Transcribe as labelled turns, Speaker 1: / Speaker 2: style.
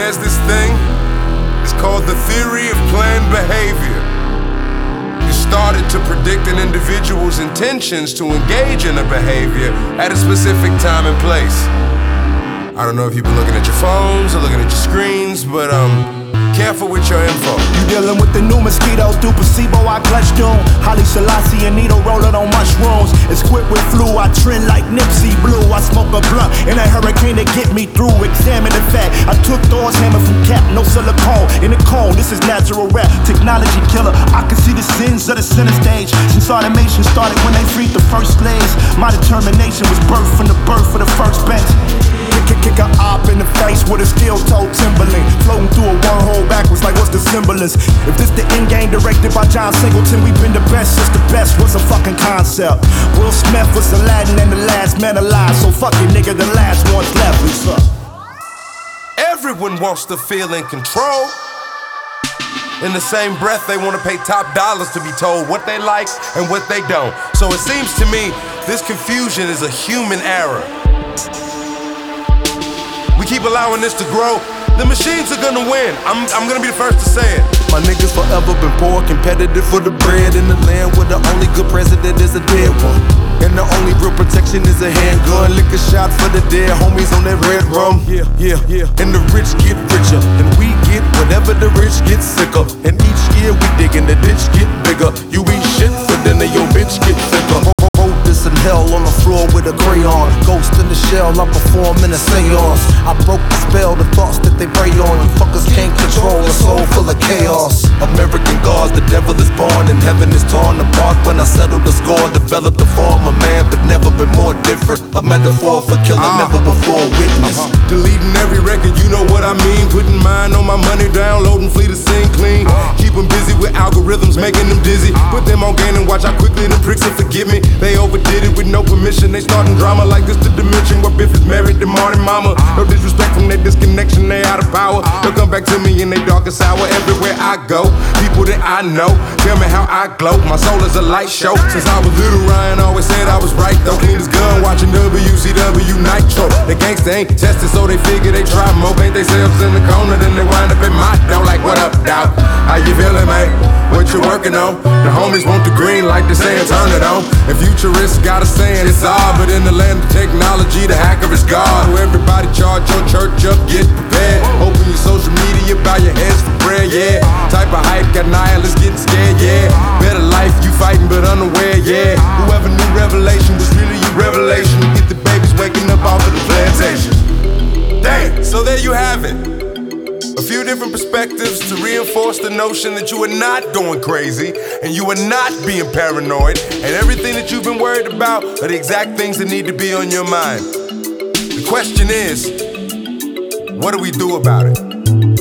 Speaker 1: There's this thing, it's called the theory of planned behavior. It started to predict an individual's intentions to engage in a behavior at a specific time and place. I don't know if you've been looking at your phones or looking at your screens, but careful with your info.
Speaker 2: You dealing with the new mosquito through placebo, I clutch doom. Holly Selassie and Needle rolling on mushrooms. It's quick with flu, I trend like Nipsey Blue. I smoke a blunt in a hurricane to get me through. Examine the fact, I took Thor's hammer from Cap, no silicone. In the cone, this is natural rap, technology killer. I can see the sins of the center stage. Since automation started when they freed the first slaves. My determination was birthed from the birth of the first bench. Kick a op in the face with a steel-toed Timberland. Floating through a wormhole backwards like what's the semblance? If this the end game directed by John Singleton, we've been the best since the best was a fucking concept. Will Smith was Aladdin and the last man alive. So fuck it, nigga, the last one's left. What's up?
Speaker 1: Everyone wants to feel in control. In the same breath, they want to pay top dollars to be told what they like and what they don't. So it seems to me this confusion is a human error. We keep allowing this to grow, the machines are gonna win. I'm gonna be the first to say it.
Speaker 3: My niggas forever been poor, competitive for the bread in the land where the only good president is a dead one. And the only real protection is a handgun. Lick a shot for the dead homies on that red rum. Yeah. And the rich get richer, and we get whatever the rich get sicker. And each year we dig and the ditch get bigger. You eat shit for dinner, your bitch get thicker. This in hell on the floor with a crayon. Ghost in the shell, I perform in a seance. I broke the spell, the thoughts that they prey on. You fuckers can't control a soul full of chaos. American gods, the devil is born and heaven is torn apart. When I settled the score, developed the form of man, but never been more different. A metaphor for killing, never before witnessed.
Speaker 1: Deleting every record, you know what I mean. Putting mine on my money, downloading fleet to sing clean. Keep them busy with algorithms, making them dizzy. Put them on gain and watch how quickly the pricks will forgive me. They overdid it with no permission. They starting drama like this the dimension where Biff is married to Marty Mama. No disrespect from their disconnection, they out of power. They'll come back to me in their darkest hour. Everywhere I go, people that I know tell me how I glow. My soul is a light show. Since I was little, Ryan always said I was right though. Clean his gun, watching WCW Nitro. The gangsta ain't tested, so they figure they try more. Paint themselves in the corner, then they wind up in my dough. Like, what up, dawg? How you feeling, mate? What you working on? The homies want the green like they saying turn it on. And futurists got a saying it's odd, but in the land of technology, the hacker is God. So everybody charge your church up, get prepared. Open your social media, bow your heads for prayer, yeah. Type of hype got nihilists getting scared, yeah. Better life, you fighting but unaware, yeah. Whoever knew Revelation was really your revelation. Get the babies waking up off of the plantation. Dang, so there you have it. A few different perspectives to reinforce the notion that you are not going crazy and you are not being paranoid, and everything that you've been worried about are the exact things that need to be on your mind. The question is, what do we do about it?